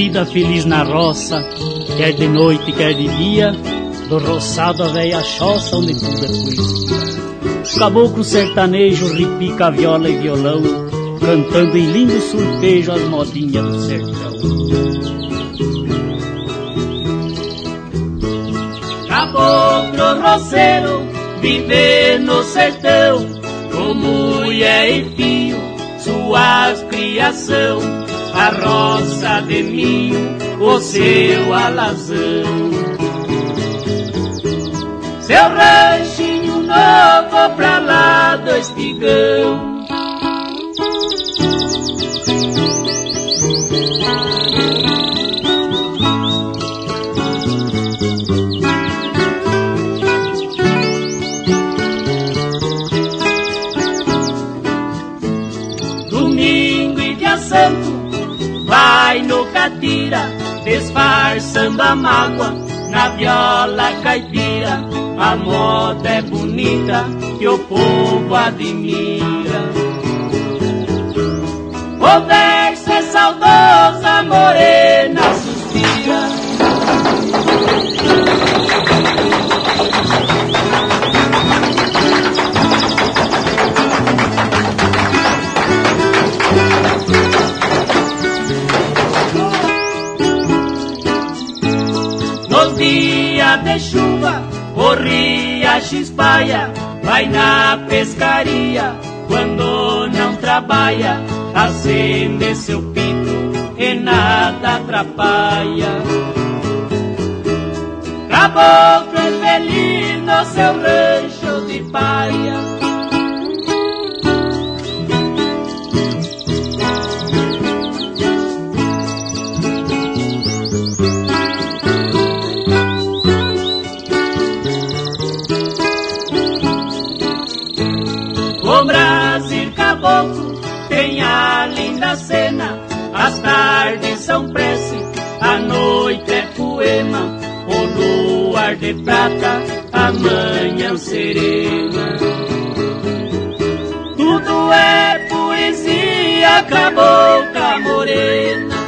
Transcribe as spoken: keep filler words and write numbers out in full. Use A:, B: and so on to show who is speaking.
A: vida feliz na roça, quer de noite, quer de dia, do roçado a véia choça onde tudo é poesia. Caboclo sertanejo repica a viola e violão, cantando em lindo surpejo as modinhas do sertão. Caboclo roceiro vive no sertão, com mulher e filho, suas criação, a roça de milho, o seu alazão. Seu ranchinho novo pra lá do espigão. Domingo e dia santo, vai no catira, disfarçando a mágoa na viola caipira. A moda é bonita que o povo admira. O verso é saudoso, a morena suspira. Nos dias de chuva, o riacho espalha, vai na pescaria, quando não trabalha, acende seu pinto e nada atrapalha. Caboclo é feliz no seu rancho de paia. O Brasil caboclo tem a linda cena, as tardes são prece, a noite é poema, o luar de prata, a manhã serena. Tudo é poesia, cabocla morena.